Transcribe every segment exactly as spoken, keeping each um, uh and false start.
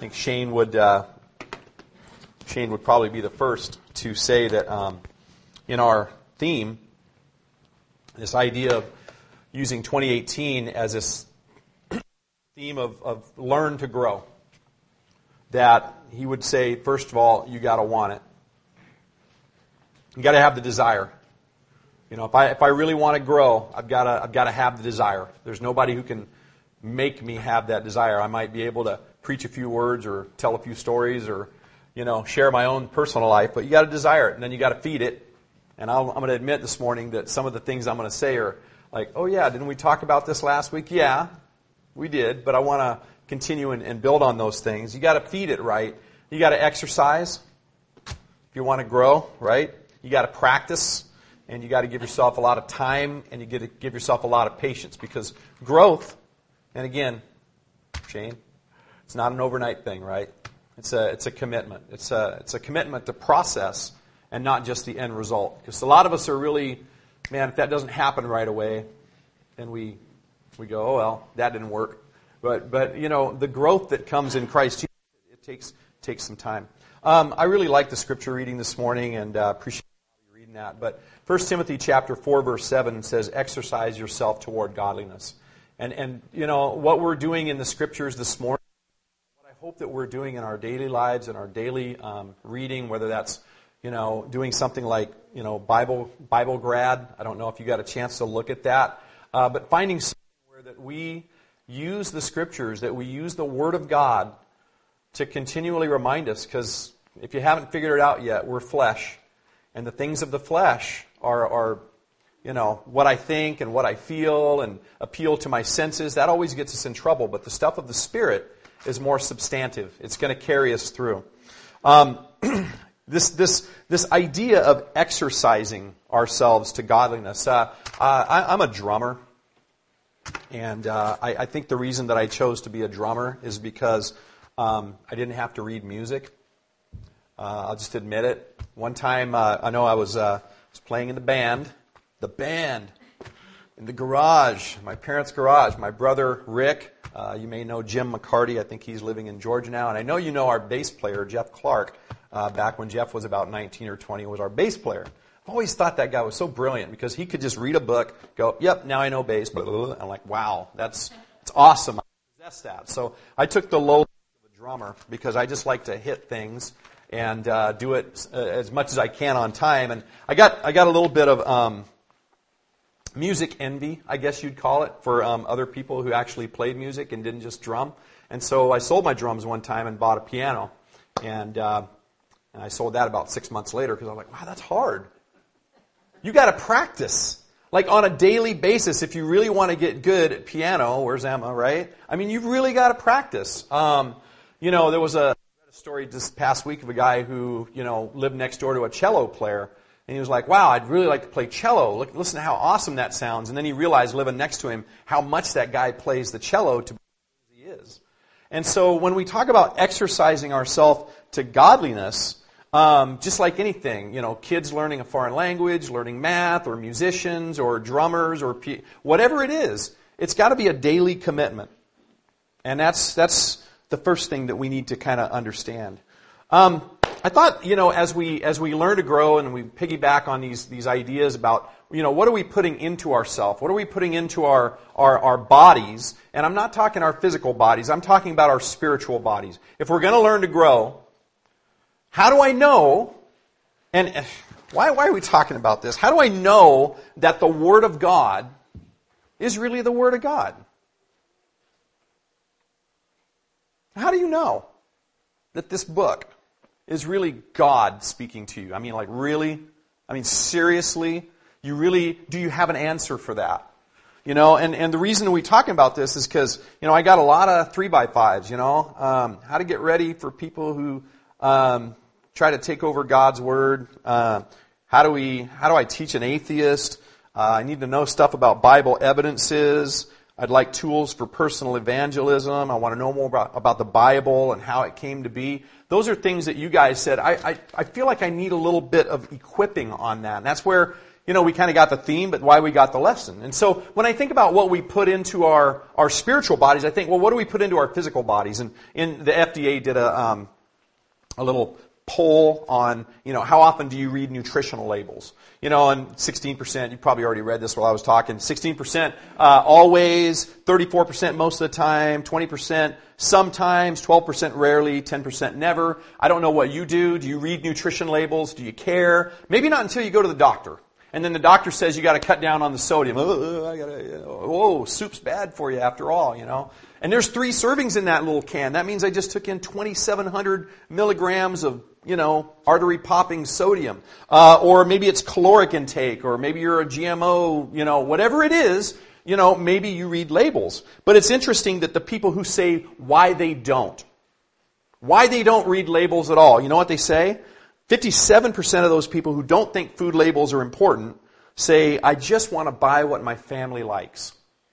think Shane would uh, Shane would probably be the first to say that um, in our theme, this idea of using twenty eighteen as this theme of, of learn to grow, that he would say, first of all, you got to want it. You got to have the desire. You know, if I if I really want to grow, I've got to I've got to have the desire. There's nobody who can make me have that desire. I might be able to preach a few words or tell a few stories or, you know, share my own personal life, but you got to desire it, and then you got to feed it. And I'll, I'm going to admit this morning that some of the things I'm going to say are like, oh yeah, didn't we talk about this last week? Yeah, we did, but I want to continue and, and build on those things. You got to feed it right. You got to exercise if you want to grow, right? You got to practice, and you got to give yourself a lot of time, and you got to give yourself a lot of patience, because growth, and again, Shane, it's not an overnight thing, right? It's a it's a commitment. It's a it's a commitment to process and not just the end result. Because a lot of us are really, man, if that doesn't happen right away, then we we go, oh well, that didn't work. But but you know, the growth that comes in Christ Jesus, it takes takes some time. Um, I really like the scripture reading this morning, and uh, appreciate you reading that. But First Timothy chapter four verse seven says, "Exercise yourself toward godliness." And and you know what we're doing in the scriptures this morning, what I hope that we're doing in our daily lives and our daily um, reading, whether that's you know doing something like you know Bible Bible grad. I don't know if you got a chance to look at that, uh, but finding somewhere where that we use the scriptures, that we use the Word of God to continually remind us. Because if you haven't figured it out yet, we're flesh, and the things of the flesh are are. You know, what I think and what I feel and appeal to my senses, that always gets us in trouble. But the stuff of the Spirit is more substantive. It's going to carry us through. Um, this this this idea of exercising ourselves to godliness. Uh, uh, I, I'm a drummer. And uh, I, I think the reason that I chose to be a drummer is because um, I didn't have to read music. Uh, I'll just admit it. One time, uh, I know I was, uh, was playing in the band. The band in the garage, my parents' garage. My brother Rick, uh, you may know Jim McCarty. I think he's living in Georgia now. And I know you know our bass player, Jeff Clark. Uh, back when Jeff was about nineteen or twenty, was our bass player. I've always thought that guy was so brilliant because he could just read a book, go, yep, now I know bass. Blah, blah, blah. I'm like, wow, that's it's awesome. I possess that. So I took the low of a drummer because I just like to hit things and uh, do it uh, as much as I can on time. And I got I got a little bit of um, music envy, I guess you'd call it, for um, other people who actually played music and didn't just drum. And so I sold my drums one time and bought a piano. And, uh, and I sold that about six months later because I was like, wow, that's hard. You got to practice. Like on a daily basis, if you really want to get good at piano, where's Emma, right? I mean, you've really got to practice. Um, you know, there was a, a story this past week of a guy who, you know, lived next door to a cello player. And he was like, wow, I'd really like to play cello. Look, listen to how awesome that sounds. And then he realized, living next to him, how much that guy plays the cello to be as he is. And so when we talk about exercising ourselves to godliness, um, just like anything, you know, kids learning a foreign language, learning math, or musicians, or drummers, or p- whatever it is, it's got to be a daily commitment. And that's that's the first thing that we need to kind of understand. Um, I thought, you know, as we as we learn to grow and we piggyback on these these ideas about, you know, what are we putting into ourselves? What are we putting into our, our, our bodies? And I'm not talking our physical bodies. I'm talking about our spiritual bodies. If we're going to learn to grow, how do I know, and why, why are we talking about this? How do I know that the Word of God is really the Word of God? How do you know that this book is really God speaking to you? I mean, like, really? I mean, seriously? You really, do you have an answer for that? You know, and, and the reason we're talking about this is because, you know, I got a lot of three by fives, you know, um, how to get ready for people who um, try to take over God's Word. Uh, how do we, how do I teach an atheist? Uh, I need to know stuff about Bible evidences. I'd like tools for personal evangelism. I want to know more about, about the Bible and how it came to be. Those are things that you guys said, I, I, I feel like I need a little bit of equipping on that. And that's where, you know, we kind of got the theme, but why we got the lesson. And so when I think about what we put into our, our spiritual bodies, I think, well, what do we put into our physical bodies? And in the F D A did a, um, a little poll on, you know, how often do you read nutritional labels? You know, and sixteen percent, you probably already read this while I was talking, sixteen percent uh, always, thirty-four percent most of the time, twenty percent sometimes, twelve percent rarely, ten percent never. I don't know what you do. Do you read nutrition labels? Do you care? Maybe not until you go to the doctor. And then the doctor says you got to cut down on the sodium. Oh, I gotta, you know, whoa, soup's bad for you after all, you know. And there's three servings in that little can. That means I just took in twenty-seven hundred milligrams of, you know, artery-popping sodium. Uh, or maybe it's caloric intake, or maybe you're a G M O, you know, whatever it is, you know, maybe you read labels. But it's interesting that the people who say why they don't, why they don't read labels at all, you know what they say? fifty-seven percent of those people who don't think food labels are important say, I just want to buy what my family likes.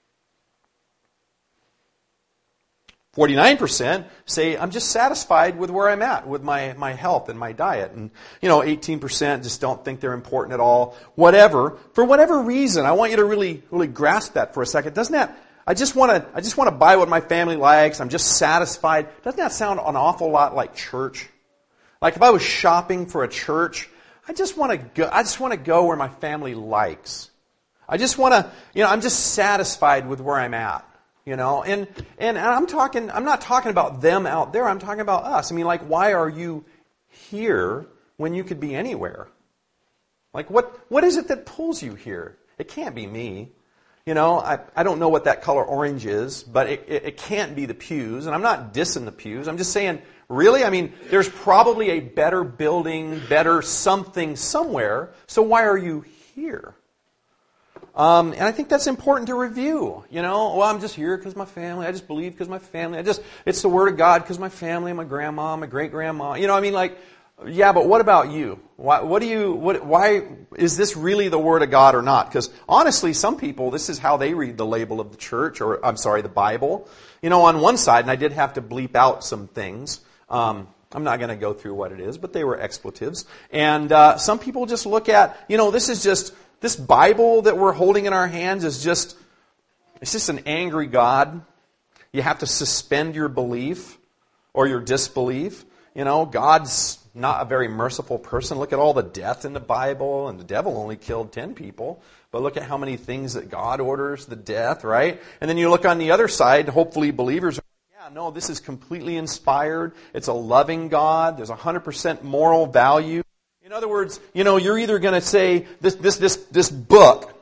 forty-nine percent say, I'm just satisfied with where I'm at, with my, my health and my diet. And, you know, eighteen percent just don't think they're important at all. Whatever. For whatever reason, I want you to really, really grasp that for a second. Doesn't that, I just want to, I just want to buy what my family likes. I'm just satisfied. Doesn't that sound an awful lot like church? Like if I was shopping for a church, I just want to go, I just want to go where my family likes. I just want to, you know, I'm just satisfied with where I'm at. You know, and, and I'm talking, I'm not talking about them out there, I'm talking about us. I mean, like, why are you here when you could be anywhere? Like, what, what is it that pulls you here? It can't be me. You know, I, I don't know what that color orange is, but it, it, it can't be the pews. And I'm not dissing the pews. I'm just saying, really? I mean, there's probably a better building, better something somewhere. So why are you here? Um, and I think that's important to review. You know, well, I'm just here because my family. I just believe because my family. I just, it's the Word of God because my family, my grandma, my great-grandma. You know, I mean, like, yeah, but what about you? Why, what do you, what, why, is this really the Word of God or not? Because honestly, some people, this is how they read the label of the church, or, I'm sorry, the Bible. You know, on one side, and I did have to bleep out some things. Um, I'm not going to go through what it is, but they were expletives. And uh, some people just look at, you know, this is just, this Bible that we're holding in our hands is just, it's just an angry God. You have to suspend your belief or your disbelief. You know, God's not a very merciful person. Look at all the death in the Bible, and the devil only killed ten people. But look at how many things that God orders the death, right? And then you look on the other side, hopefully believers are, yeah, no, this is completely inspired. It's a loving God. There's one hundred percent moral value. In other words, you know, you're either going to say this, this, this, this book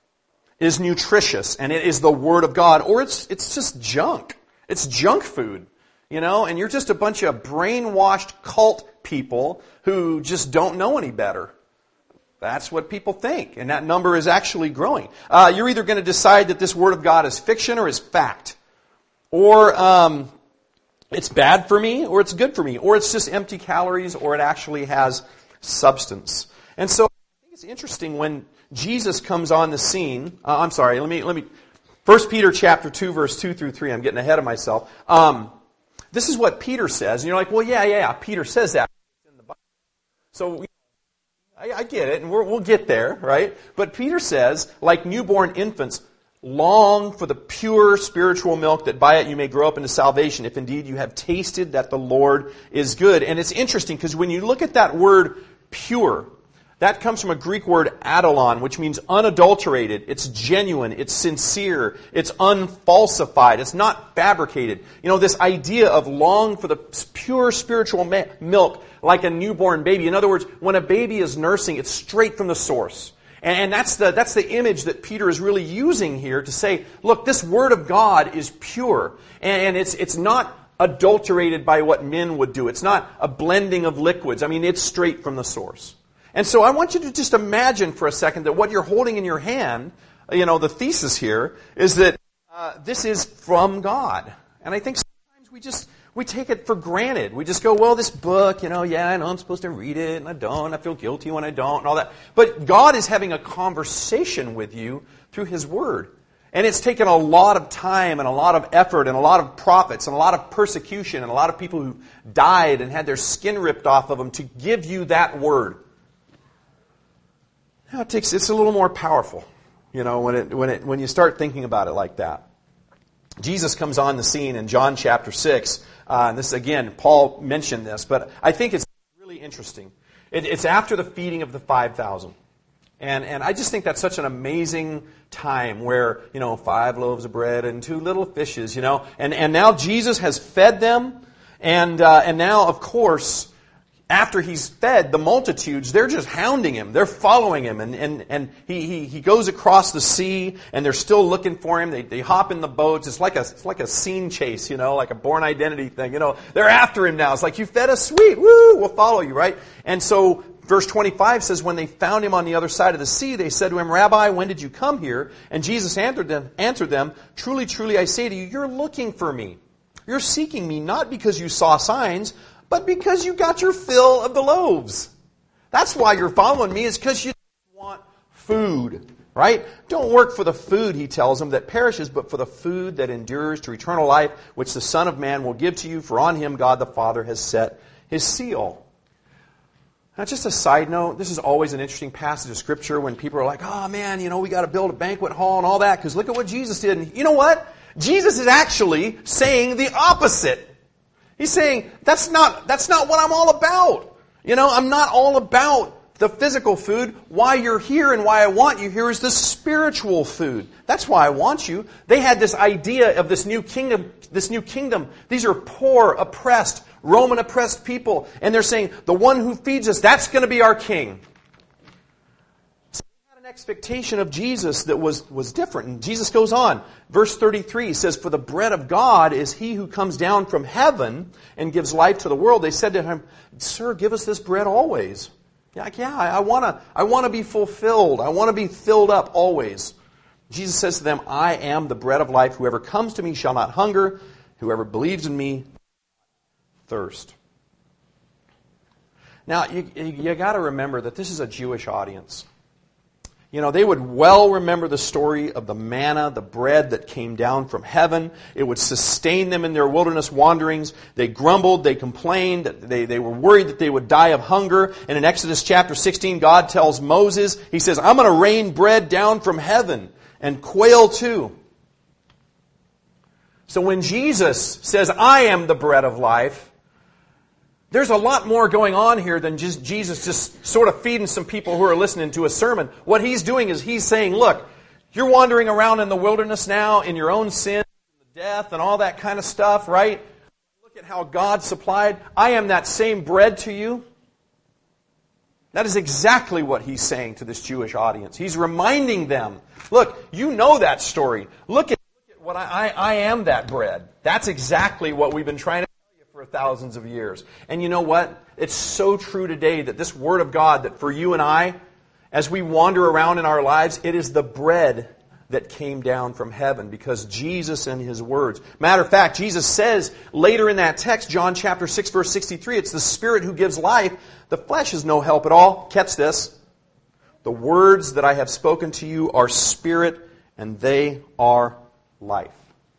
is nutritious and it is the Word of God, or it's, it's just junk. It's junk food, you know, and you're just a bunch of brainwashed cult people who just don't know any better. That's what people think, and that number is actually growing. Uh, you're either going to decide that this Word of God is fiction or is fact, or um, it's bad for me, or it's good for me, or it's just empty calories, or it actually has substance. And so I think it's interesting when Jesus comes on the scene. Uh, I'm sorry, let me let me. First Peter chapter two, verse two through three. I'm getting ahead of myself. Um, this is what Peter says, and you're like, well, yeah, yeah, yeah. Peter says that in the Bible. So I, I get it, and we're, we'll get there, right? But Peter says, like newborn infants, long for the pure spiritual milk, that by it you may grow up into salvation, if indeed you have tasted that the Lord is good. And it's interesting because when you look at that word pure, that comes from a Greek word adolon, which means unadulterated. It's genuine. It's sincere. It's unfalsified. It's not fabricated. You know, this idea of long for the pure spiritual ma- milk like a newborn baby. In other words, when a baby is nursing, it's straight from the source. And that's the, that's the image that Peter is really using here to say, look, this Word of God is pure. And it's, it's not adulterated by what men would do. It's not a blending of liquids. I mean, it's straight from the source. And so I want you to just imagine for a second that what you're holding in your hand, you know, the thesis here, is that uh, this is from God. And I think sometimes we just, we take it for granted. We just go, well, this book, you know, yeah, I know I'm supposed to read it, and I don't. I feel guilty when I don't, and all that. But God is having a conversation with you through His Word. And it's taken a lot of time and a lot of effort and a lot of prophets and a lot of persecution and a lot of people who died and had their skin ripped off of them to give you that Word. you know, it takes, it's a little more powerful, you know, when it when it when you start thinking about it like that. Jesus comes on the scene in John chapter six. Uh, and this, again, Paul mentioned this, but I think it's really interesting. It, it's after the feeding of the five thousand. And and I just think that's such an amazing time where, you know, five loaves of bread and two little fishes, you know. And, and now Jesus has fed them. And uh, and now, of course, after he's fed the multitudes, they're just hounding him. They're following him. And, and, and he, he, he goes across the sea, and they're still looking for him. They, they hop in the boats. It's like a it's like a scene chase, you know, like a Bourne Identity thing. You know, they're after him now. It's like, you fed us, sweet, woo, we'll follow you, right? And so verse twenty-five says, when they found him on the other side of the sea, they said to him, Rabbi, when did you come here? And Jesus answered them, answered them, truly, truly, I say to you, you're looking for me. You're seeking me not because you saw signs, but because you got your fill of the loaves. That's why you're following me, is because you want food, right? Don't work for the food, he tells them, that perishes, but for the food that endures to eternal life, which the Son of Man will give to you, for on him God the Father has set his seal. Now, just a side note, this is always an interesting passage of Scripture when people are like, oh man, you know, we got to build a banquet hall and all that, because look at what Jesus did. And you know what? Jesus is actually saying the opposite. He's saying, that's not, that's not what I'm all about. You know, I'm not all about the physical food. Why you're here and why I want you here is the spiritual food. That's why I want you. They had this idea of this new kingdom, this new kingdom. These are poor, oppressed, Roman oppressed people. And they're saying, the one who feeds us, that's going to be our king. Expectation of Jesus that was, was different. And Jesus goes on. Verse thirty-three says, for the bread of God is he who comes down from heaven and gives life to the world. They said to him, sir, give us this bread always. Yeah, like, yeah, I want to I want to be fulfilled. I want to be filled up always. Jesus says to them, I am the bread of life. Whoever comes to me shall not hunger. Whoever believes in me thirst. Now, you, you got to remember that this is a Jewish audience. You know, they would well remember the story of the manna, the bread that came down from heaven. It would sustain them in their wilderness wanderings. They grumbled, they complained, they, they were worried that they would die of hunger. And in Exodus chapter sixteen, God tells Moses, he says, I'm going to rain bread down from heaven and quail too. So when Jesus says, I am the bread of life, there's a lot more going on here than just Jesus just sort of feeding some people who are listening to a sermon. What he's doing is he's saying, look, you're wandering around in the wilderness now in your own sin, death, and all that kind of stuff, right? Look at how God supplied. I am that same bread to you. That is exactly what he's saying to this Jewish audience. He's reminding them, look, you know that story. Look at, look at what I, I, I am that bread. That's exactly what we've been trying to for thousands of years. And you know what? It's so true today that this Word of God, that for you and I, as we wander around in our lives, it is the bread that came down from heaven because Jesus and His words. Matter of fact, Jesus says later in that text, John chapter six, verse sixty-three, it's the Spirit who gives life. The flesh is no help at all. Catch this. The words that I have spoken to you are spirit and they are life.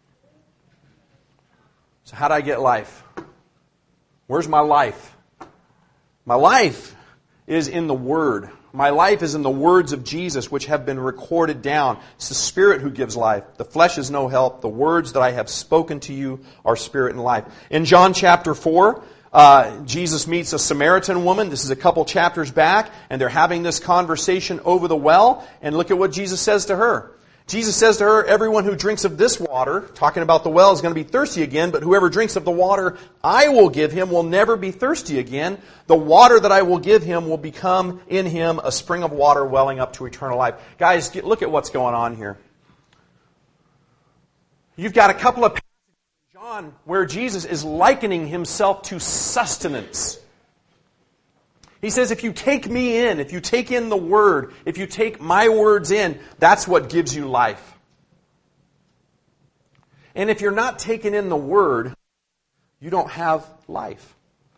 So how do I get life? Where's my life? My life is in the Word. My life is in the words of Jesus, which have been recorded down. It's the Spirit who gives life. The flesh is no help. The words that I have spoken to you are spirit and life. In John chapter four, uh, Jesus meets a Samaritan woman. This is a couple chapters back, and they're having this conversation over the well. And look at what Jesus says to her. Jesus says to her, everyone who drinks of this water, talking about the well, is going to be thirsty again, but whoever drinks of the water I will give him will never be thirsty again. The water that I will give him will become in him a spring of water welling up to eternal life. Guys, get, look at what's going on here. You've got a couple of passages in John where Jesus is likening himself to sustenance. He says, if you take me in, if you take in the Word, if you take my words in, that's what gives you life. And if you're not taking in the Word, you don't have life.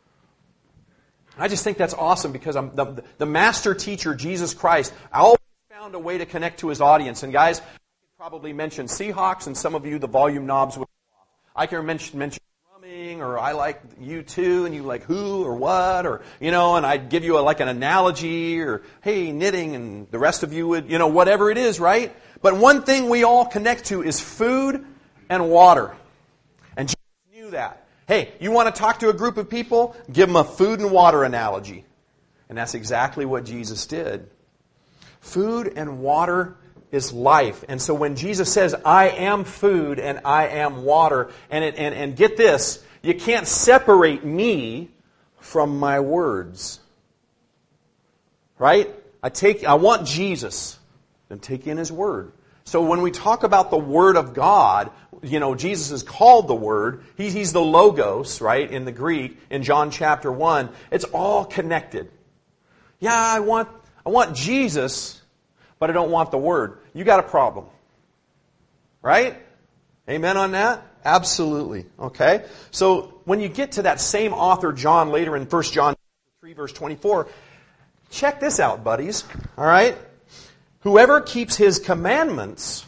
I just think that's awesome because I'm the, the master teacher, Jesus Christ, I always found a way to connect to His audience. And guys, I could probably mention Seahawks and some of you, the volume knobs would go off. I can mention, mention drumming thing, or I like you too, and you like who or what, or, you know, and I'd give you a, like an analogy, or, hey, knitting, and the rest of you would, you know, whatever it is, right? But one thing we all connect to is food and water. And Jesus knew that. Hey, you want to talk to a group of people? Give them a food and water analogy. And that's exactly what Jesus did. Food and water is life. And so when Jesus says, I am food and I am water, and, it, and, and get this, you can't separate me from my words. Right? I take, I want Jesus, then take in His Word. So when we talk about the Word of God, you know, Jesus is called the Word. He, he's the Logos, right, in the Greek, in John chapter one. It's all connected. Yeah, I want, I want Jesus, but I don't want the Word. You got a problem. Right? Amen on that? Absolutely. Okay? So when you get to that same author, John, later in First John three, verse twenty-four, check this out, buddies. All right? Whoever keeps His commandments,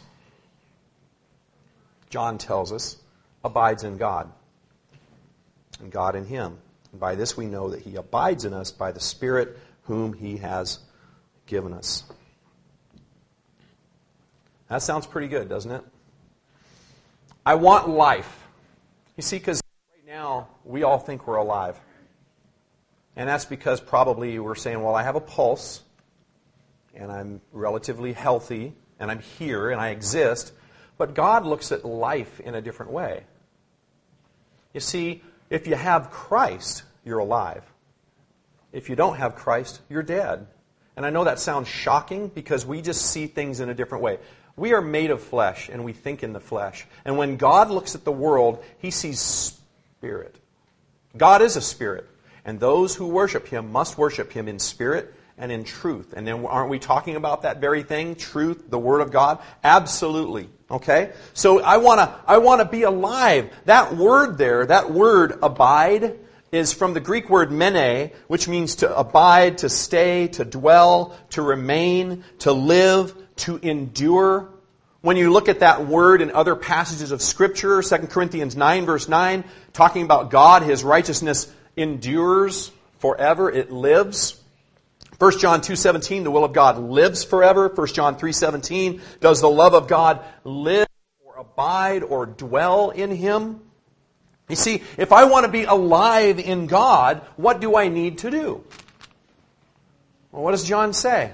John tells us, abides in God, and God in him. And by this we know that He abides in us by the Spirit whom He has given us. That sounds pretty good, doesn't it? I want life. You see, because right now we all think we're alive. And that's because probably we're saying, well, I have a pulse, and I'm relatively healthy, and I'm here, and I exist. But God looks at life in a different way. You see, if you have Christ, you're alive. If you don't have Christ, you're dead. And I know that sounds shocking because we just see things in a different way. We are made of flesh, and we think in the flesh. And when God looks at the world, He sees spirit. God is a spirit. And those who worship Him must worship Him in spirit and in truth. And then aren't we talking about that very thing? Truth, the Word of God? Absolutely. Okay? So I want to I want to be alive. That word there, that word abide, is from the Greek word mene, which means to abide, to stay, to dwell, to remain, to live, to endure. When you look at that word in other passages of Scripture, Second Corinthians nine, verse nine, talking about God, His righteousness endures forever. It lives. First John two seventeen, the will of God lives forever. First John three seventeen, does the love of God live or abide or dwell in Him? You see, if I want to be alive in God, what do I need to do? Well, what does John say?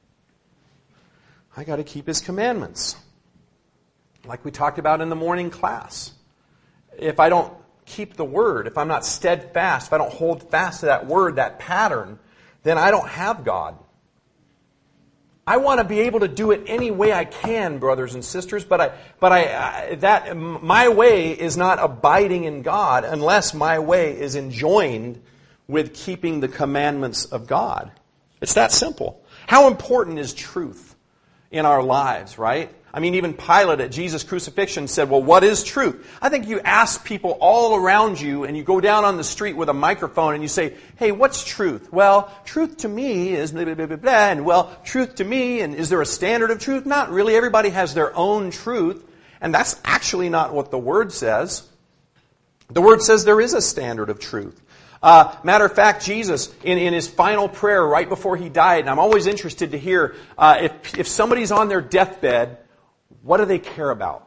I got to keep His commandments. Like we talked about in the morning class. If I don't keep the Word, if I'm not steadfast, if I don't hold fast to that Word, that pattern, then I don't have God. I want to be able to do it any way I can, brothers and sisters, but I, but I, I, that my way is not abiding in God unless my way is enjoined with keeping the commandments of God. It's that simple. How important is truth in our lives, right? I mean, even Pilate at Jesus' crucifixion said, well, what is truth? I think you ask people all around you and you go down on the street with a microphone and you say, hey, what's truth? Well, truth to me is blah, blah, blah, blah, blah. And well, truth to me, and is there a standard of truth? Not really. Everybody has their own truth. And that's actually not what the Word says. The Word says there is a standard of truth. Uh, matter of fact, Jesus, in, in His final prayer right before He died, and I'm always interested to hear, uh, if, if somebody's on their deathbed, what do they care about?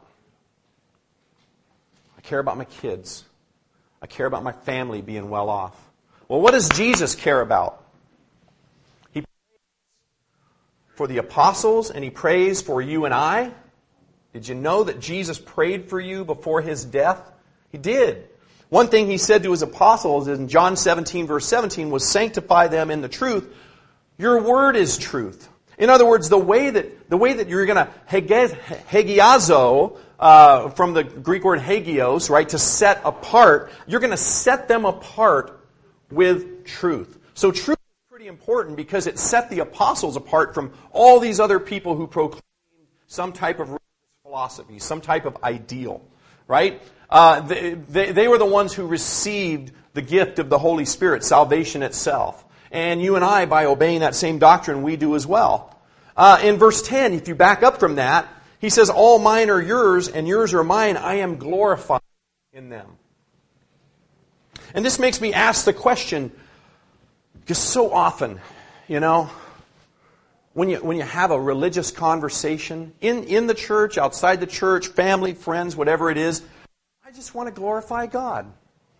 I care about my kids. I care about my family being well off. Well, what does Jesus care about? He prays for the apostles and He prays for you and I. Did you know that Jesus prayed for you before His death? He did. One thing He said to His apostles in John seventeen, verse seventeen, was sanctify them in the truth. Your word is truth. In other words, the way that the way that you're going to hagiazo, uh, from the Greek word hagios, right, to set apart, you're going to set them apart with truth. So truth is pretty important because it set the apostles apart from all these other people who proclaimed some type of religious philosophy, some type of ideal, right? Uh, they, they, they were the ones who received the gift of the Holy Spirit, salvation itself. And you and I, by obeying that same doctrine, we do as well. Uh, in verse ten, if you back up from that, He says, all mine are yours, and yours are mine. I am glorified in them. And this makes me ask the question, because so often, you know, when you when you have a religious conversation, in, in the church, outside the church, family, friends, whatever it is, I just want to glorify God.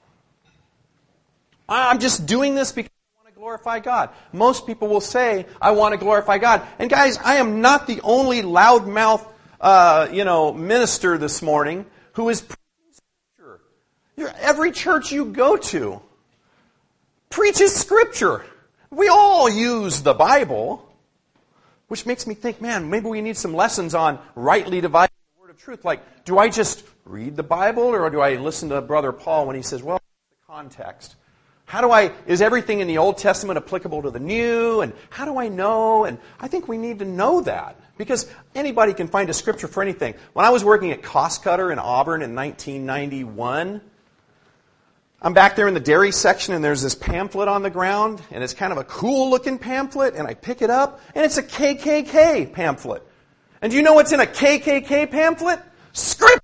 I'm just doing this because I want to glorify God. Most people will say, I want to glorify God. And guys, I am not the only loudmouth, uh, you know, minister this morning who is preaching Scripture. You're, every church you go to preaches Scripture. We all use the Bible, which makes me think, man, maybe we need some lessons on rightly dividing the word of truth. Like, do I just read the Bible, or do I listen to Brother Paul when he says, well, the context? How do I, is everything in the Old Testament applicable to the New? And how do I know? And I think we need to know that, because anybody can find a scripture for anything. When I was working at Cost Cutter in Auburn in nineteen ninety-one, I'm back there in the dairy section, and there's this pamphlet on the ground, and it's kind of a cool looking pamphlet, and I pick it up, and it's a K K K pamphlet. And do you know what's in a K K K pamphlet? Scripture!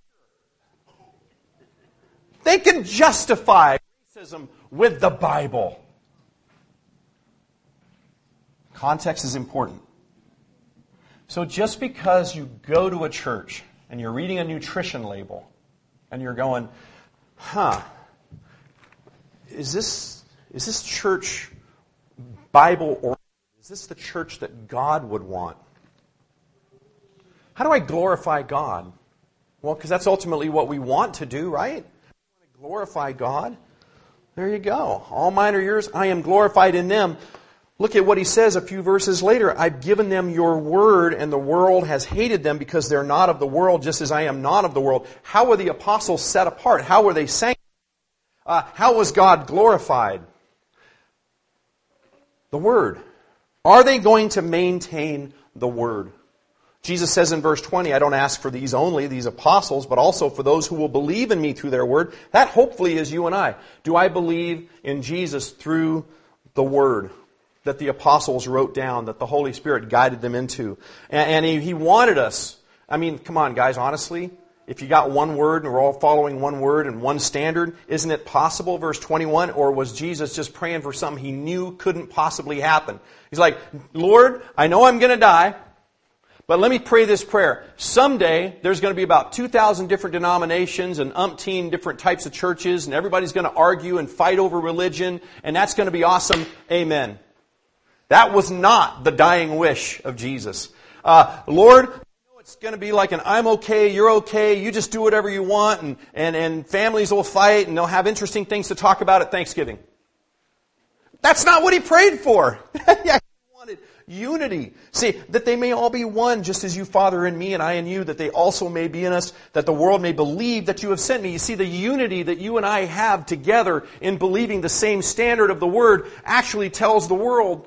They can justify racism with the Bible. Context is important. So just because you go to a church and you're reading a nutrition label and you're going, huh, is this is this church Bible oriented? Is this the church that God would want? How do I glorify God? Well, because that's ultimately what we want to do, right? We want to glorify God. There you go. All mine are yours. I am glorified in them. Look at what he says a few verses later. I've given them your word, and the world has hated them because they're not of the world, just as I am not of the world. How were the apostles set apart? How were they sanctified? Uh, how was God glorified? The word. Are they going to maintain the word? Jesus says in verse twenty, I don't ask for these only, these apostles, but also for those who will believe in me through their word. That hopefully is you and I. Do I believe in Jesus through the word that the apostles wrote down, that the Holy Spirit guided them into? And, and he, he wanted us. I mean, come on, guys, honestly, if you got one word and we're all following one word and one standard, isn't it possible, verse twenty-one, or was Jesus just praying for something he knew couldn't possibly happen? He's like, Lord, I know I'm going to die, but let me pray this prayer. Someday, there's going to be about two thousand different denominations and umpteen different types of churches, and everybody's going to argue and fight over religion, and that's going to be awesome. Amen. That was not the dying wish of Jesus. Uh, Lord, I know it's going to be like an I'm okay, you're okay, you just do whatever you want, and, and, and families will fight, and they'll have interesting things to talk about at Thanksgiving. That's not what he prayed for. Yeah. Unity. See, that they may all be one, just as you, Father, in me, and I in you, that they also may be in us, that the world may believe that you have sent me. You see, the unity that you and I have together in believing the same standard of the Word actually tells the world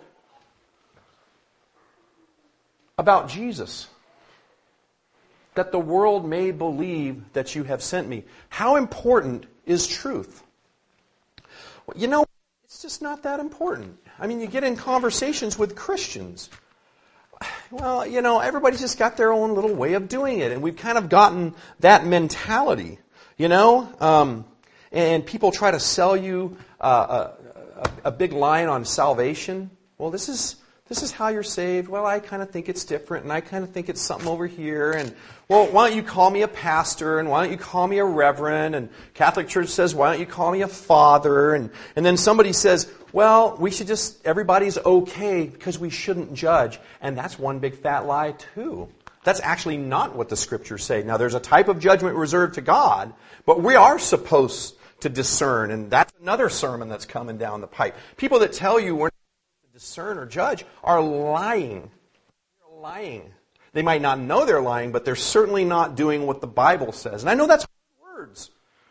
about Jesus. That the world may believe that you have sent me. How important is truth? Well, you know, it's just not that important. I mean, you get in conversations with Christians. Well, you know, everybody's just got their own little way of doing it. And we've kind of gotten that mentality, you know. Um, and people try to sell you uh, a, a big line on salvation. Well, this is this is how you're saved. Well, I kind of think it's different, and I kind of think it's something over here. And, well, why don't you call me a pastor, and why don't you call me a reverend? And Catholic Church says, why don't you call me a father? And, and then somebody says, well, we should just, everybody's okay because we shouldn't judge. And that's one big fat lie, too. That's actually not what the Scriptures say. Now, there's a type of judgment reserved to God, but we are supposed to discern, and that's another sermon that's coming down the pipe. People that tell you we're not supposed to discern or judge are lying. They're lying. They might not know they're lying, but they're certainly not doing what the Bible says. And I know that's hard words.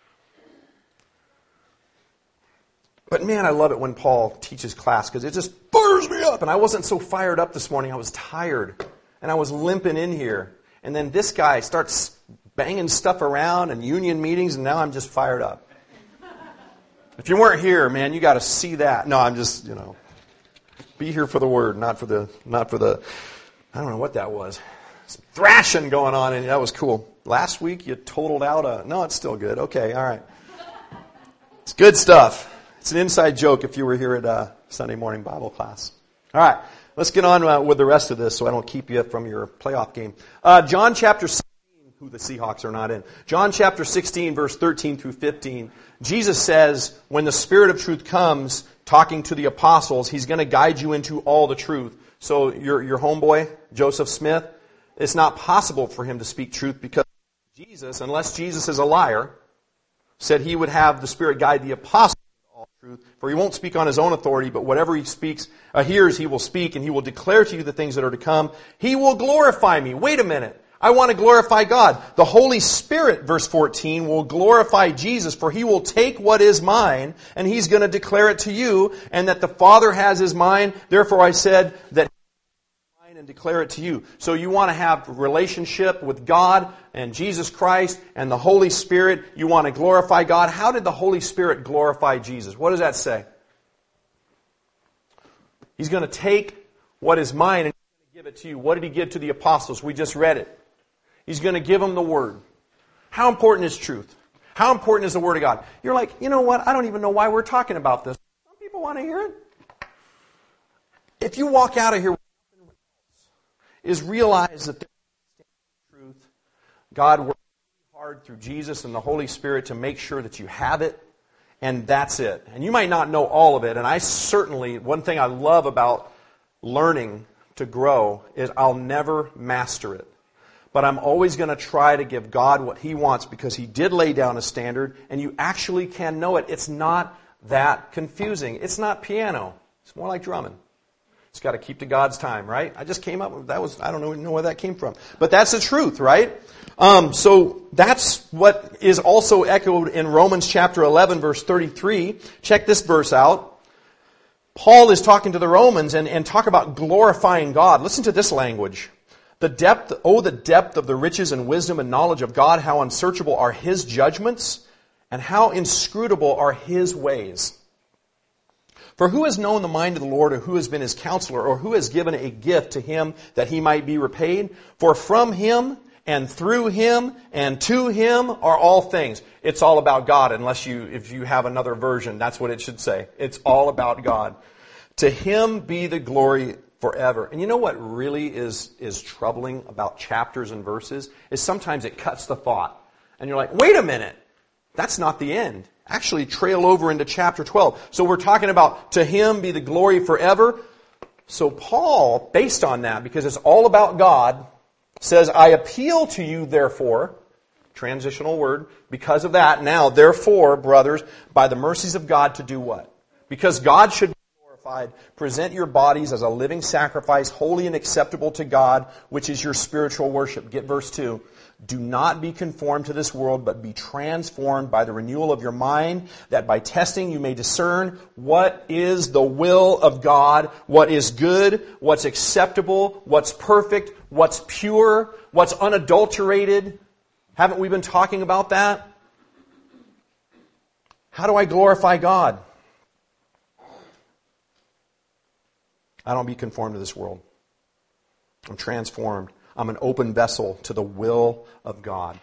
But man, I love it when Paul teaches class because it just fires me up. And I wasn't so fired up this morning. I was tired. And I was limping in here. And then this guy starts banging stuff around and union meetings, and now I'm just fired up. If you weren't here, man, you got to see that. No, I'm just, you know, be here for the word, not for the, not for the, I don't know what that was. Some thrashing going on, and that was cool. Last week you totaled out a, no, it's still good. Okay, all right. It's good stuff. It's an inside joke if you were here at uh, Sunday morning Bible class. All right, let's get on uh, with the rest of this so I don't keep you from your playoff game. Uh, John chapter sixteen, who the Seahawks are not in. John chapter sixteen, verse thirteen through fifteen. Jesus says, when the Spirit of truth comes, talking to the apostles, He's going to guide you into all the truth. So your, your homeboy, Joseph Smith, it's not possible for him to speak truth because Jesus, unless Jesus is a liar, said He would have the Spirit guide the apostles into all truth. For He won't speak on His own authority, but whatever He speaks, uh, hears, He will speak, and He will declare to you the things that are to come. He will glorify Me. Wait a minute. I want to glorify God. The Holy Spirit, verse fourteen, will glorify Jesus, for He will take what is mine, and He's going to declare it to you, and that the Father has His mine. Therefore I said that and declare it to you. So you want to have a relationship with God and Jesus Christ and the Holy Spirit. You want to glorify God. How did the Holy Spirit glorify Jesus? What does that say? He's going to take what is mine and He's going to give it to you. What did He give to the apostles? We just read it. He's going to give them the Word. How important is truth? How important is the Word of God? You're like, you know what? I don't even know why we're talking about this. Some people want to hear it. If you walk out of here is realize that there's truth. God works hard through Jesus and the Holy Spirit to make sure that you have it, and that's it. And you might not know all of it, and I certainly, one thing I love about learning to grow is I'll never master it. But I'm always going to try to give God what He wants because He did lay down a standard, and you actually can know it. It's not that confusing. It's not piano. It's more like drumming. It's got to keep to God's time, right? I just came up with that. Was I don't know, know where that came from. But that's the truth, right? Um, so that's what is also echoed in Romans chapter eleven, verse thirty-three. Check this verse out. Paul is talking to the Romans and, and talk about glorifying God. Listen to this language. The depth, oh, the depth of the riches and wisdom and knowledge of God, how unsearchable are His judgments, and how inscrutable are His ways. For who has known the mind of the Lord, or who has been His counselor, or who has given a gift to Him that He might be repaid? For from Him, and through Him, and to Him are all things. It's all about God, unless you, if you have another version, that's what it should say. It's all about God. To Him be the glory forever. And you know what really is, is troubling about chapters and verses? Is sometimes it cuts the thought. And you're like, wait a minute, that's not the end. Actually trail over into chapter twelve. So we're talking about to Him be the glory forever. So Paul, based on that, because it's all about God, says, I appeal to you, therefore, transitional word, because of that, now, therefore, brothers, by the mercies of God, to do what? Because God should be glorified, present your bodies as a living sacrifice, holy and acceptable to God, which is your spiritual worship. Get verse two. Do not be conformed to this world, but be transformed by the renewal of your mind, that by testing you may discern what is the will of God, what is good, what's acceptable, what's perfect, what's pure, what's unadulterated. Haven't we been talking about that? How do I glorify God? I don't be conformed to this world. I'm transformed. I'm an open vessel to the will of God.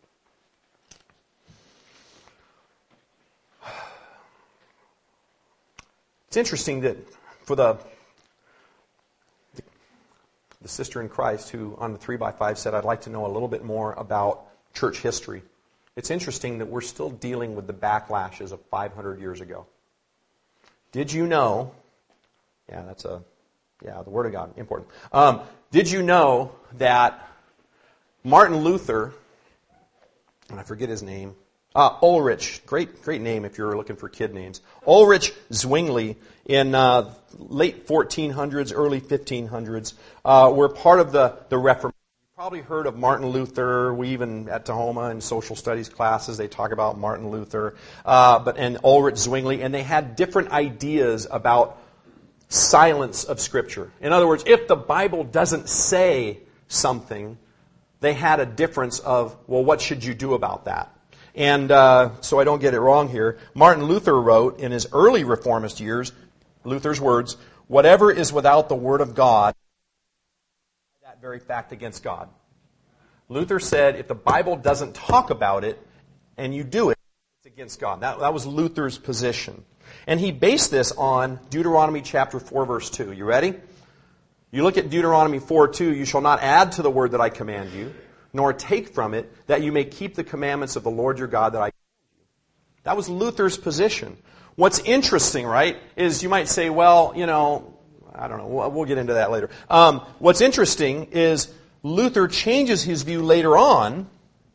It's interesting that for the, the the sister in Christ who on the three by five said, I'd like to know a little bit more about church history. It's interesting that we're still dealing with the backlashes of five hundred years ago. Did you know, yeah, that's a, yeah, the Word of God, important. Um, did you know that Martin Luther, and I forget his name, uh, Ulrich, great great name if you're looking for kid names, Ulrich Zwingli in uh, late fourteen hundreds, early fifteen hundreds, uh, were part of the, the Reformation. You've probably heard of Martin Luther. We even at Tahoma in social studies classes, they talk about Martin Luther, uh, but and Ulrich Zwingli, and they had different ideas about silence of Scripture. In other words, if the Bible doesn't say something, they had a difference of, well, what should you do about that? And uh, so I don't get it wrong here. Martin Luther wrote in his early reformist years, Luther's words, whatever is without the Word of God, that very fact against God. Luther said, if the Bible doesn't talk about it, and you do it, against God. That, that was Luther's position. And he based this on Deuteronomy chapter four, verse two. You ready? You look at Deuteronomy four two, you shall not add to the word that I command you, nor take from it, that you may keep the commandments of the Lord your God that I command you. That was Luther's position. What's interesting, right, is you might say, well, you know, I don't know, we'll, we'll get into that later. Um, what's interesting is Luther changes his view later on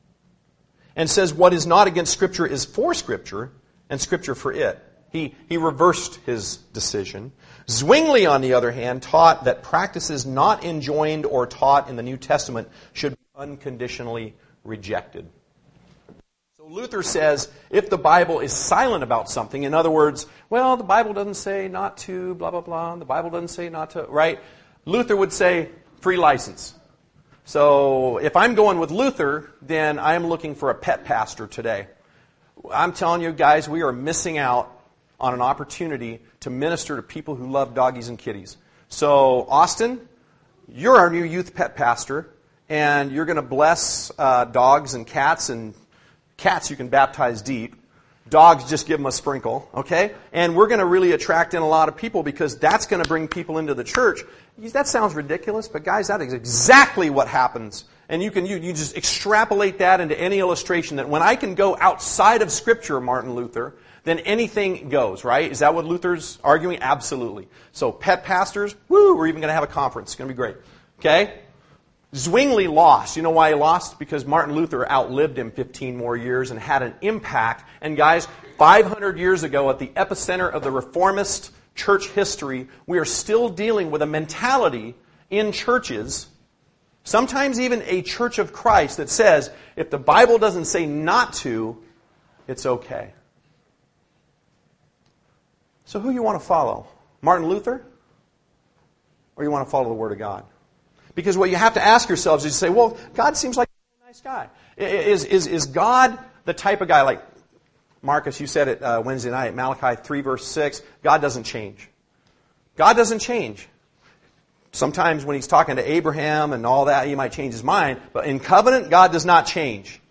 and says what is not against Scripture is for Scripture, and Scripture for it. He, he reversed his decision. Zwingli, on the other hand, taught that practices not enjoined or taught in the New Testament should be unconditionally rejected. So Luther says if the Bible is silent about something, in other words, well, the Bible doesn't say not to, blah, blah, blah, the Bible doesn't say not to, right? Luther would say free license. So if I'm going with Luther, then I'm looking for a pet pastor today. I'm telling you guys, we are missing out on an opportunity to minister to people who love doggies and kitties. So, Austin, you're our new youth pet pastor, and you're going to bless uh, dogs and cats, and cats you can baptize deep. Dogs, just give them a sprinkle, okay? And we're going to really attract in a lot of people because that's going to bring people into the church. That sounds ridiculous, but guys, that is exactly what happens. And you can you, you just extrapolate that into any illustration that when I can go outside of Scripture, Martin Luther, then anything goes, right? Is that what Luther's arguing? Absolutely. So pet pastors, woo, we're even going to have a conference. It's going to be great. Okay? Zwingli lost. You know why he lost? Because Martin Luther outlived him fifteen more years and had an impact. And guys, five hundred years ago at the epicenter of the Reformist church history, we are still dealing with a mentality in churches, sometimes even a Church of Christ, that says if the Bible doesn't say not to, it's okay. So who you want to follow? Martin Luther? Or you want to follow the Word of God? Because what you have to ask yourselves is you say, well, God seems like a nice guy. Is, is, is God the type of guy like, Marcus, you said it uh, Wednesday night, Malachi three verse six, God doesn't change. God doesn't change. Sometimes when he's talking to Abraham and all that, he might change his mind. But in covenant, God does not change.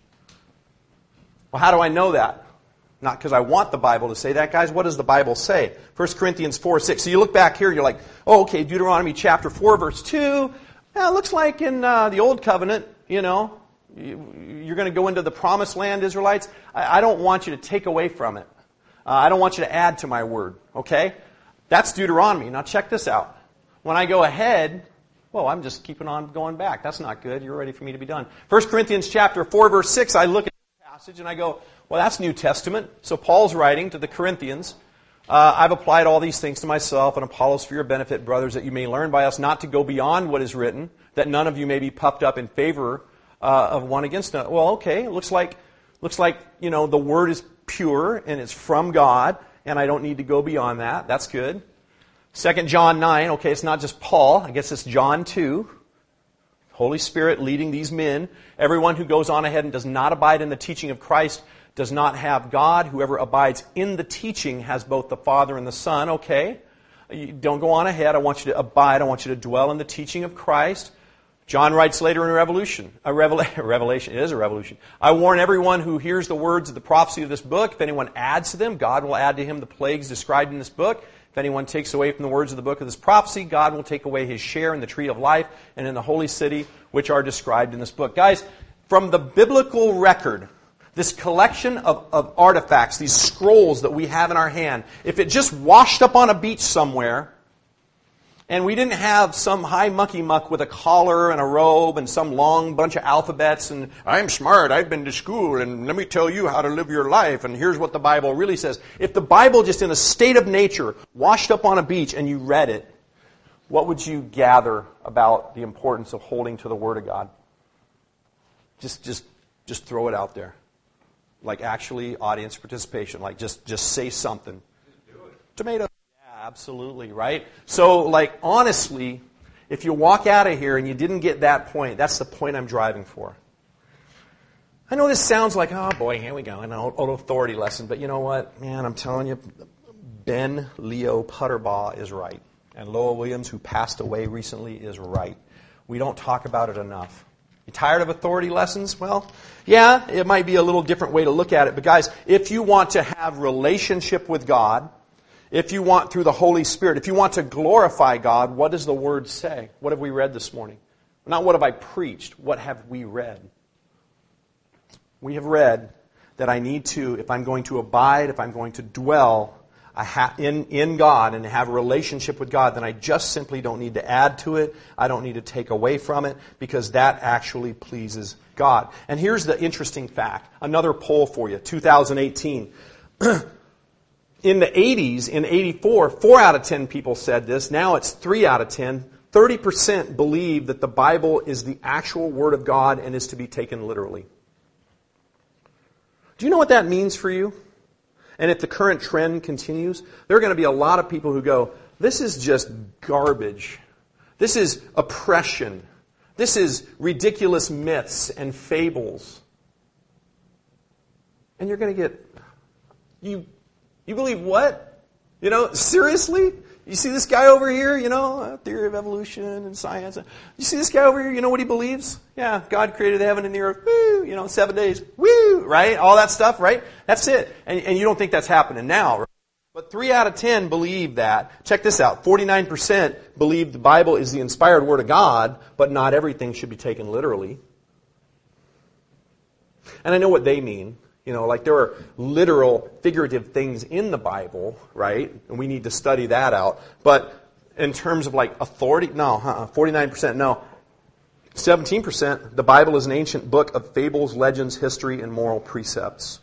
Well, how do I know that? Not because I want the Bible to say that, guys. What does the Bible say? First Corinthians four six. So you look back here, you're like, oh, okay, Deuteronomy chapter four, verse two. Yeah, it looks like in uh, the Old Covenant, you know, you, you're going to go into the Promised Land, Israelites. I, I don't want you to take away from it. Uh, I don't want you to add to my word, okay? That's Deuteronomy. Now check this out. When I go ahead, well, I'm just keeping on going back. That's not good. You're ready for me to be done. First Corinthians chapter four, verse six, I look at the passage and I go, well, that's New Testament. So Paul's writing to the Corinthians, uh, I've applied all these things to myself and Apollos for your benefit, brothers, that you may learn by us not to go beyond what is written, that none of you may be puffed up in favor uh, of one against another. Well, okay, it looks like, looks like, you know, the word is pure and it's from God, and I don't need to go beyond that. That's good. Second John nine, okay, it's not just Paul. I guess it's John two. Holy Spirit leading these men. Everyone who goes on ahead and does not abide in the teaching of Christ does not have God. Whoever abides in the teaching has both the Father and the Son. Okay, you don't go on ahead. I want you to abide. I want you to dwell in the teaching of Christ. John writes later in Revolution, a revela- Revelation, it is a revolution. I warn everyone who hears the words of the prophecy of this book, if anyone adds to them, God will add to him the plagues described in this book. If anyone takes away from the words of the book of this prophecy, God will take away his share in the tree of life and in the holy city, which are described in this book. Guys, from the biblical record, this collection of, of artifacts, these scrolls that we have in our hand, if it just washed up on a beach somewhere, and we didn't have some high mucky muck with a collar and a robe and some long bunch of alphabets and I'm smart, I've been to school, and let me tell you how to live your life, and here's what the Bible really says. If the Bible just in a state of nature washed up on a beach and you read it, what would you gather about the importance of holding to the Word of God? Just, just, just throw it out there. Like actually audience participation. Like just, just say something. Just do it. Tomato. Yeah, absolutely, right? So like honestly, if you walk out of here and you didn't get that point, that's the point I'm driving for. I know this sounds like, oh boy, here we go, an old, old authority lesson, but you know what? Man, I'm telling you, Ben Leo Putterbaugh is right. And Lowell Williams, who passed away recently, is right. We don't talk about it enough. You tired of authority lessons? Well, yeah, it might be a little different way to look at it. But guys, if you want to have relationship with God, if you want through the Holy Spirit, if you want to glorify God, what does the Word say? What have we read this morning? Not what have I preached, what have we read? We have read that I need to, if I'm going to abide, if I'm going to dwell in, in God and have a relationship with God, then I just simply don't need to add to it. I don't need to take away from it, because that actually pleases God. And here's the interesting fact. Another poll for you, two thousand eighteen. In the eighties, in eighty-four, four out of ten people said this. Now it's three out of ten. thirty percent believe that the Bible is the actual Word of God and is to be taken literally. Do you know what that means for you? And if the current trend continues, there are going to be a lot of people who go, this is just garbage. This is oppression. This is ridiculous myths and fables. And you're going to get, you, you believe what? You know, seriously? You see this guy over here, you know, theory of evolution and science. You see this guy over here, you know what he believes? Yeah, God created the heaven and the earth, woo, you know, in seven days, woo, right? All that stuff, right? That's it. And, and you don't think that's happening now, right? But three out of ten believe that. Check this out. forty-nine percent believe the Bible is the inspired Word of God, but not everything should be taken literally. And I know what they mean. You know, like there are literal, figurative things in the Bible, right? And we need to study that out. But in terms of like authority, no, uh-uh, forty-nine percent, no. seventeen percent, the Bible is an ancient book of fables, legends, history, and moral precepts.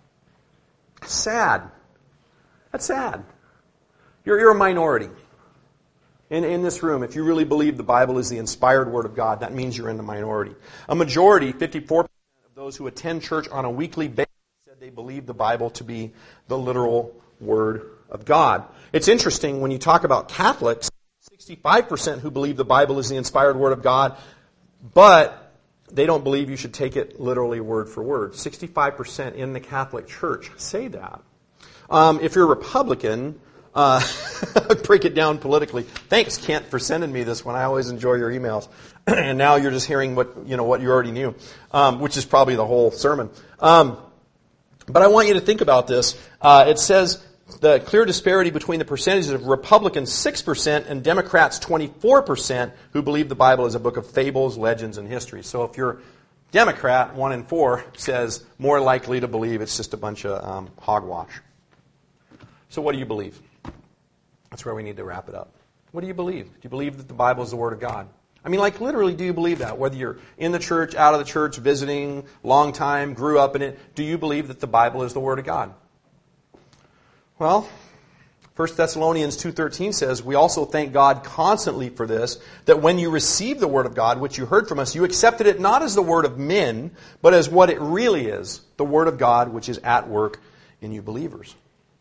Sad. That's sad. You're, you're a minority. In, in this room, if you really believe the Bible is the inspired Word of God, that means you're in the minority. A majority, fifty-four percent of those who attend church on a weekly basis, they believe the Bible to be the literal Word of God. It's interesting when you talk about Catholics, sixty-five percent who believe the Bible is the inspired Word of God, but they don't believe you should take it literally word for word. sixty-five percent in the Catholic Church say that. Um, if you're a Republican, uh, break it down politically. Thanks, Kent, for sending me this one. I always enjoy your emails. And now you're just hearing what you know what you already knew, um, which is probably the whole sermon. Um, But I want you to think about this. Uh, it says the clear disparity between the percentages of Republicans, six percent, and Democrats, twenty-four percent, who believe the Bible is a book of fables, legends, and history. So if you're Democrat, one in four says more likely to believe it's just a bunch of um, hogwash. So what do you believe? That's where we need to wrap it up. What do you believe? Do you believe that the Bible is the Word of God? I mean, like literally, do you believe that? Whether you're in the church, out of the church, visiting, long time, grew up in it, do you believe that the Bible is the Word of God? Well, First Thessalonians two thirteen says, we also thank God constantly for this, that when you received the Word of God, which you heard from us, you accepted it not as the word of men, but as what it really is, the Word of God, which is at work in you believers.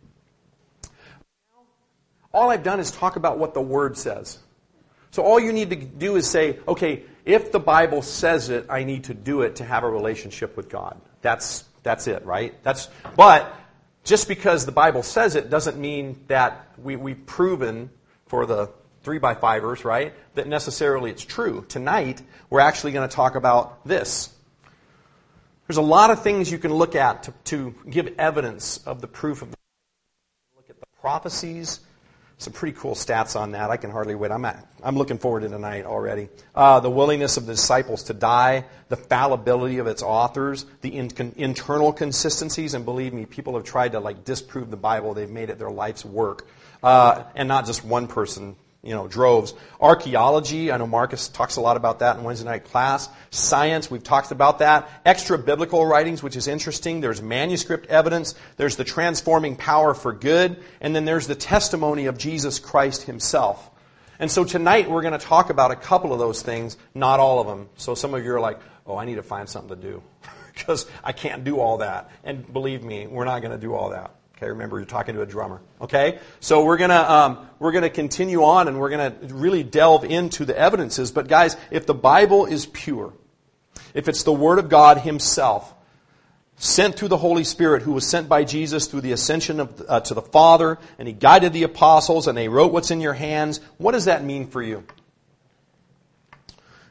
All I've done is talk about what the Word says. So all you need to do is say, okay, if the Bible says it, I need to do it to have a relationship with God. That's that's it, right? That's but just because the Bible says it doesn't mean that we, we've proven for the three by fivers, right, that necessarily it's true. Tonight, we're actually going to talk about this. There's a lot of things you can look at to, to give evidence of the proof of the Bible. Look at the prophecies. Some pretty cool stats on that. I can hardly wait. I'm at, I'm looking forward to tonight already. Uh, the willingness of the disciples to die, the fallibility of its authors, the in, con, internal consistencies, and believe me, people have tried to like disprove the Bible. They've made it their life's work, uh, and not just one person. You know, droves. Archaeology, I know Marcus talks a lot about that in Wednesday night class. Science, we've talked about that. Extra biblical writings, which is interesting. There's manuscript evidence. There's the transforming power for good. And then there's the testimony of Jesus Christ Himself. And so tonight we're going to talk about a couple of those things, not all of them. So some of you are like, oh, I need to find something to do because I can't do all that. And believe me, we're not going to do all that. Okay, remember you're talking to a drummer. Okay, so we're gonna um, we're gonna continue on and we're gonna really delve into the evidences. But guys, if the Bible is pure, if it's the Word of God Himself, sent through the Holy Spirit, who was sent by Jesus through the ascension of uh, to the Father, and He guided the apostles, and they wrote what's in your hands, what does that mean for you?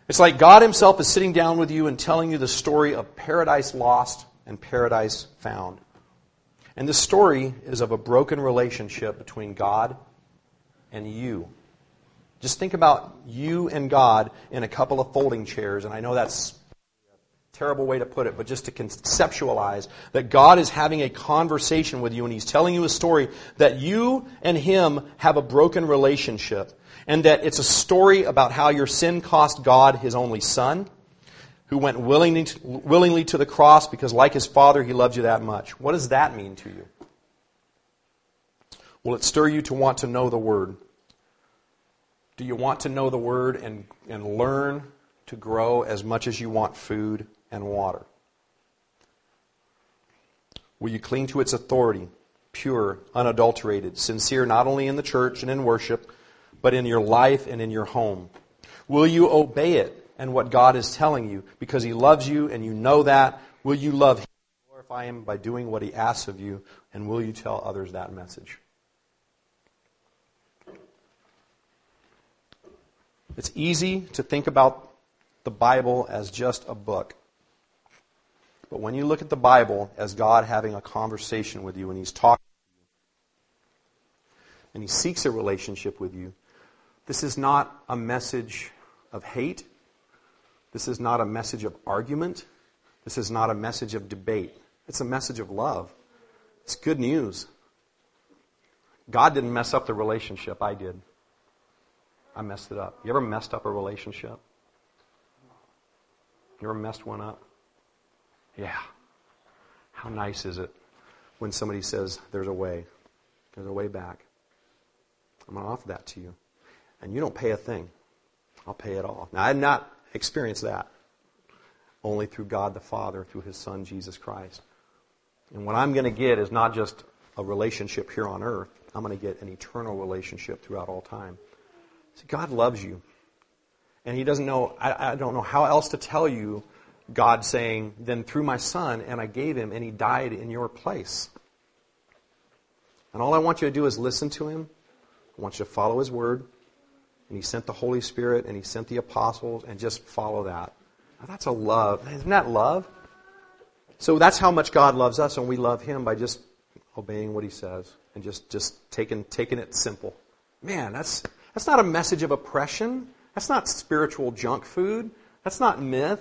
It's like God himself is sitting down with you and telling you the story of paradise lost and paradise found. And this story is of a broken relationship between God and you. Just think about you and God in a couple of folding chairs, and I know that's a terrible way to put it, but just to conceptualize that God is having a conversation with you and He's telling you a story that you and Him have a broken relationship, and that it's a story about how your sin cost God His only Son, who went willingly to, willingly to the cross because like His Father, He loved you that much. What does that mean to you? Will it stir you to want to know the Word? Do you want to know the Word and, and learn to grow as much as you want food and water? Will you cling to its authority, pure, unadulterated, sincere not only in the church and in worship, but in your life and in your home? Will you obey it and what God is telling you because He loves you and you know that? Will you love Him, glorify Him by doing what He asks of you, and will you tell others that message? It's easy to think about the Bible as just a book. But when you look at the Bible as God having a conversation with you and He's talking to you and He seeks a relationship with you, this is not a message of hate. This is not a message of argument. This is not a message of debate. It's a message of love. It's good news. God didn't mess up the relationship. I did. I messed it up. You ever messed up a relationship? You ever messed one up? Yeah. How nice is it when somebody says, there's a way. There's a way back. I'm going to offer that to you. And you don't pay a thing. I'll pay it all. Now, I had not experienced that. Only through God the Father, through His Son, Jesus Christ. And what I'm going to get is not just a relationship here on earth. I'm going to get an eternal relationship throughout all time. See, God loves you. And He doesn't know, I, I don't know how else to tell you God saying, then through my Son, and I gave Him, and He died in your place. And all I want you to do is listen to Him. I want you to follow His Word. And He sent the Holy Spirit, and He sent the apostles, and just follow that. Now, that's a love. Isn't that love? So that's how much God loves us, and we love Him by just obeying what He says and just, just taking, taking it simple. Man, that's... That's not a message of oppression. That's not spiritual junk food. That's not myth.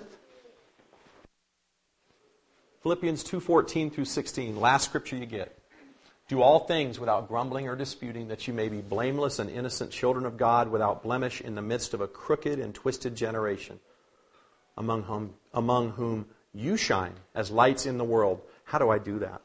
Philippians two fourteen through sixteen, last scripture you get. Do all things without grumbling or disputing, that you may be blameless and innocent children of God, without blemish in the midst of a crooked and twisted generation, among whom, among whom you shine as lights in the world. How do I do that?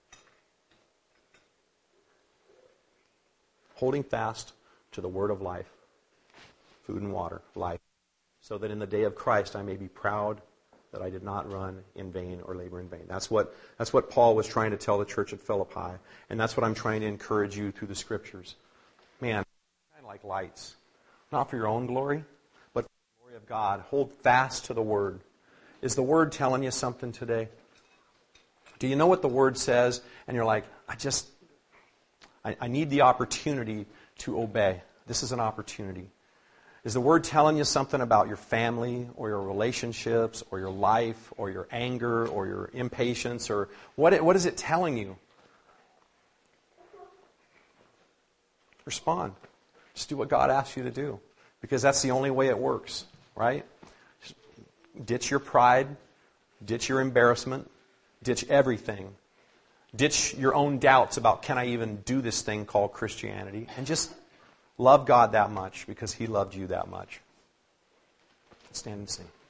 Holding fast to the word of life, food and water, life, so that in the day of Christ I may be proud that I did not run in vain or labor in vain. That's what, that's what Paul was trying to tell the church at Philippi, and that's what I'm trying to encourage you through the Scriptures. Man, kind of like lights, not for your own glory, but for the glory of God. Hold fast to the Word. Is the Word telling you something today? Do you know what the Word says, and you're like, I just, I, I need the opportunity to obey. This is an opportunity. Is the Word telling you something about your family or your relationships or your life or your anger or your impatience, or what, what is it telling you? Respond. Just do what God asks you to do, because that's the only way it works, right? Just ditch your pride, ditch your embarrassment, ditch everything. Ditch your own doubts about, can I even do this thing called Christianity? And just love God that much because He loved you that much. Stand and sing.